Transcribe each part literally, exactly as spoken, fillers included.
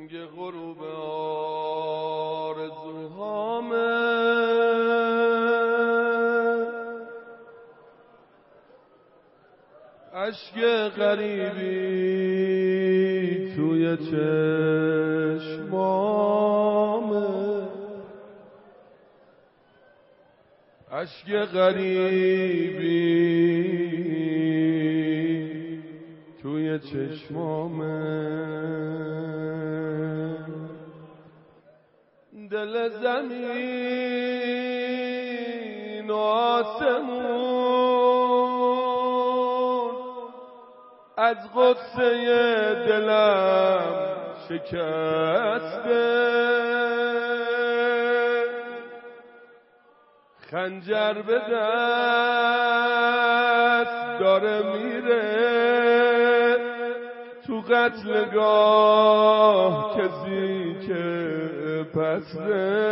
رنگ غروب آرزوهامه اشک غریبی توی چشمامه اشک غریبی توی چشمامه دل زمین و آسمون از غصه دلم شکسته خنجر به دست داره میره تو قتلگاه کسی که پسته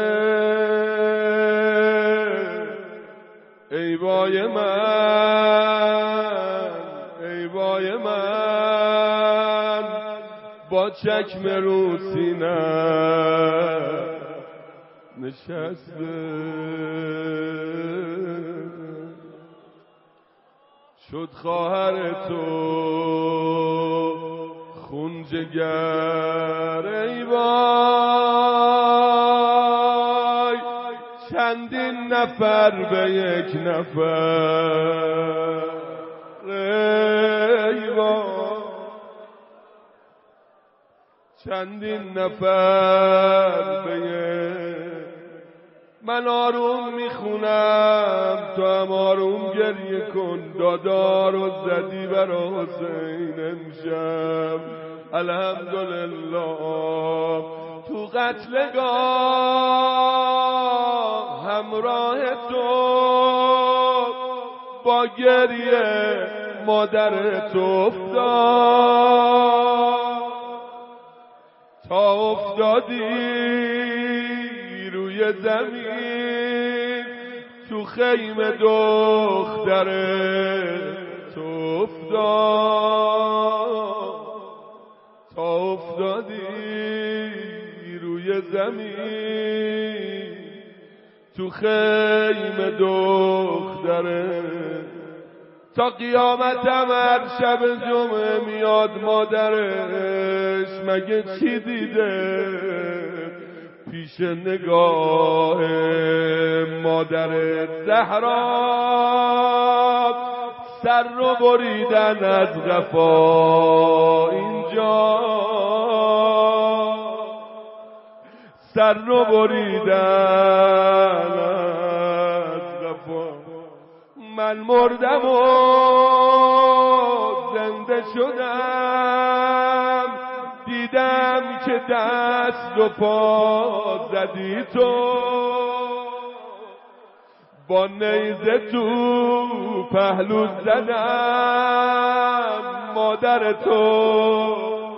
ای وای من ای وای من با چکمه رو سینم نشسته شد خواهر تو خون جگر ای وای چندین نفر به یک نفر ای وای چندین نفر به یک من آروم میخونم تو هم آروم گریه کن دادا رو زدی برا حسین امشب الحمدلله تو قتلگاه همراه تو با گریه مادر تو افتاد تا افتادی روی زمین تو خیمه دختره تو افتاد تا افتادی روی زمین تو خیمه دختره تا قیامتم هر شب جمعه میاد مادرش مگه چی دیده پیش نگاه مادر زهرا سر رو بریدن از قفا اینجا سر رو بریدن از قفا من مردم و زنده شدم دیدم که دست و پا زدی تو با نیزه تو پهلو زدم مادر تو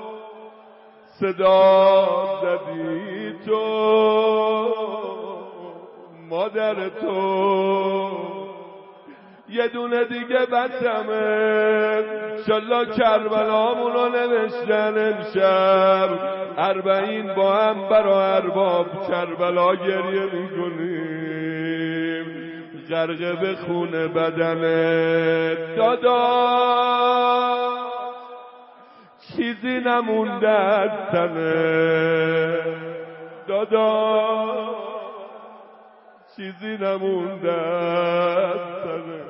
صدا زدی تو مادر تو یه دونه دیگه بسمه انشالله کربلامونو نوشتن امشب اربعین با هم برا ارباب کربلا گریه میکنیم غرقه به خون بدن دادا چیزی نمونده از تنه دادا چیزی نمونده از تنه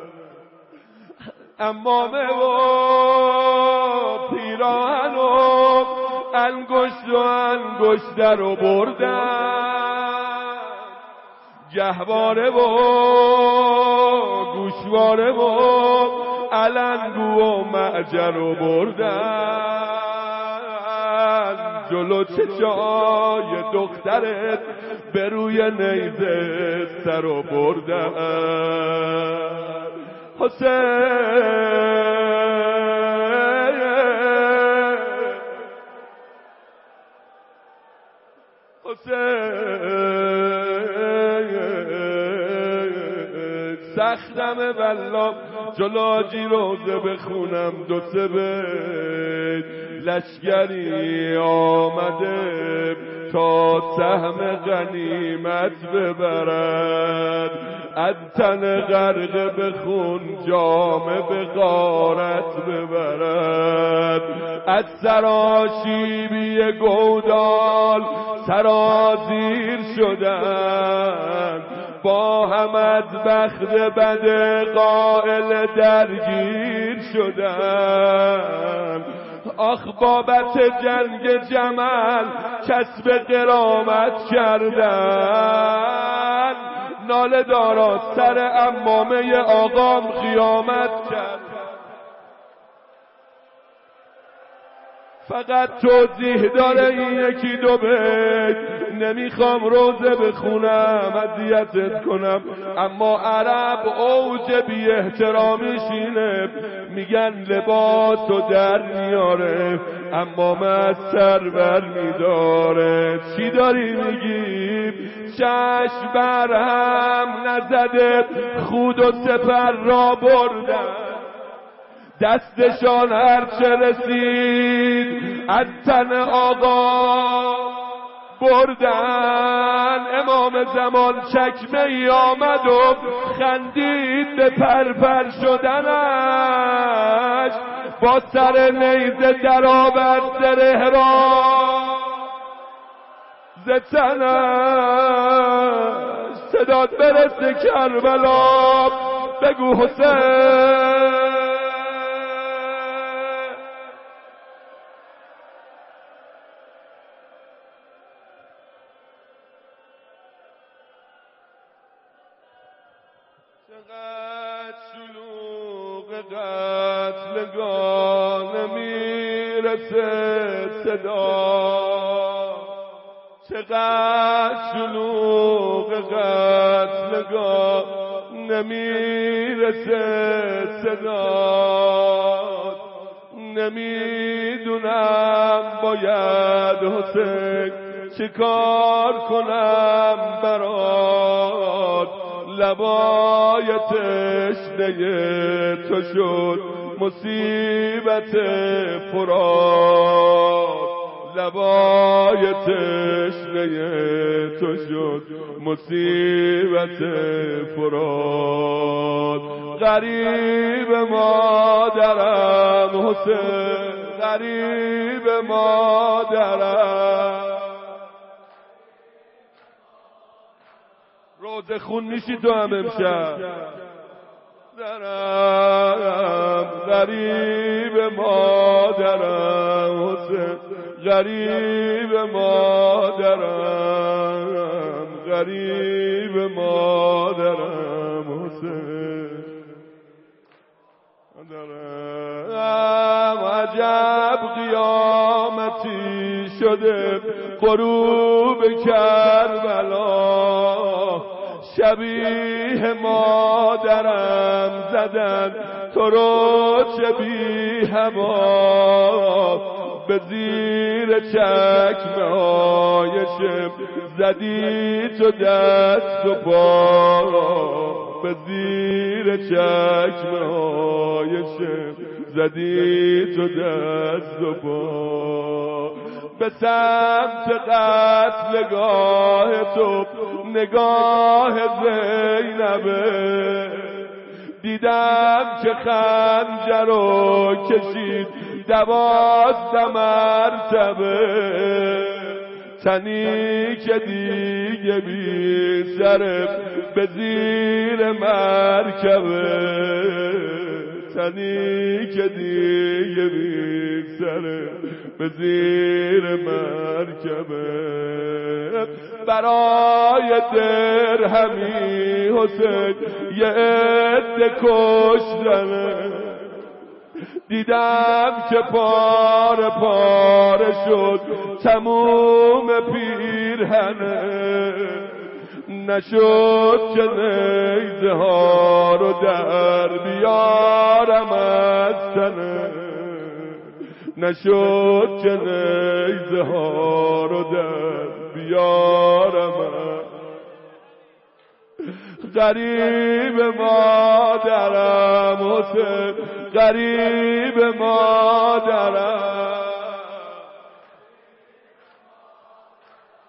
امامه و پیراهن و انگشت و انگشتر رو بردن گهواره و گوشواره و علنگو و معجر رو بردن جلو چشای دخترت به روی نیزه سر رو بردن حسین سختمه والله جلو حاجی روزه بخونم دو سه بیت لشگری آمده تا سهم غنیمت ببرد، از تن غرق به خون جامه به غارت ببرد، از سراشیبی گودال سرازیر شدن، با هم از بخت بد قائل درگیر شدن. آخ بابت جنگ جمل کسب غرامت کردن، ناله دارا سر عمامه آقام خیامت کرد. فقط توضیح داره این یکی دو بیت، نمیخوام روزه بخونم اذیتت کنم، اما عرب اوج بی احترامیش اینه، میگن لباسو در میاره اما مستر بر میداره. چی داری میگی؟ چشم بر هم نزده خود و سپر را بردن، دستشان هرچه رسید از تن آقا بردن. امام زمان چکمه ای آمد و خندید به پرپر شدنش، با سر نیزه در آورد زره را ز تنش. صدات برسه کربلا بگو حسین. چقدر شلوغ قتلگاه نمیرسه صدا، چقدر شلوغ قتلگاه نمیرسه صدا. نمیدونم باید حسین چه کار کنم برات، لبای تشنه تو شد مصیبت فرات، لبای تشنه تو شد مصیبت فرات. غریب مادرم حسین، غریب مادرم، روز خون میشی تو هم امشب درم. غریب مادرم حسین، غریب مادرم، غریب مادرم حسین درم. عجب قیامتی شده غروب کربلا، شبیه مادرم زدن تو رو چه بی هوا، به زیر چکمه های شم زدی تو دست و پا، به زیر چکمه های شم زدی تو دست و پا. به سمت قتلگاه تو نگاه زینبه، دیدم که خنجر رو کشید دوازده مرتبه، تنی که دیگه بی سره به زیر مرکبه، تنی که دیگه بی سره به زیر مرکبه. برای درهمی حسین یه عده کشتنه، دیدم که پاره پاره شد تموم پیرهنه، نشد که نیزه ها رو در بیارم از تنه، نشد که نیزه ها رو در بیارم. غریب مادرم حسین، غریب مادرم،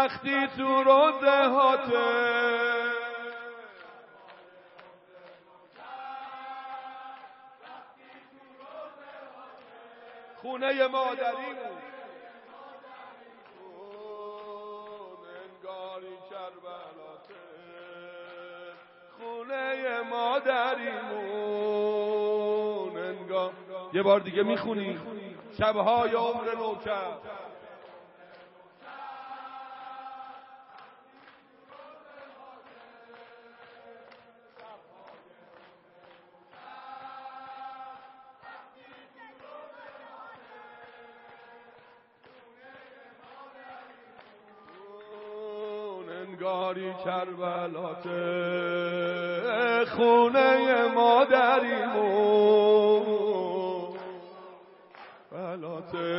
وقتی تو روزه هاته خونه مادریمون انگاری کربلاته خونه مادریمون انگار. یه بار دیگه میخونی شبهای عمر نوکر انگاری کربلاته خونه مادریمون بلاته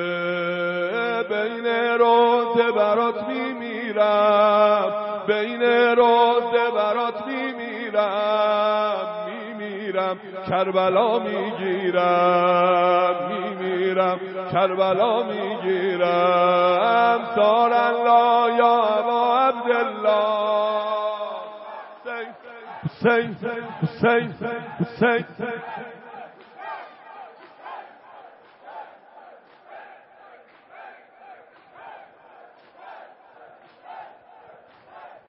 بین روزه برات میمیرم بین روزه برات میمیرم میمیرم کربلا میگیرم میمیرم کربلا میگیرم سار الله یا ابا عبدالله حسین حسین حسین حسین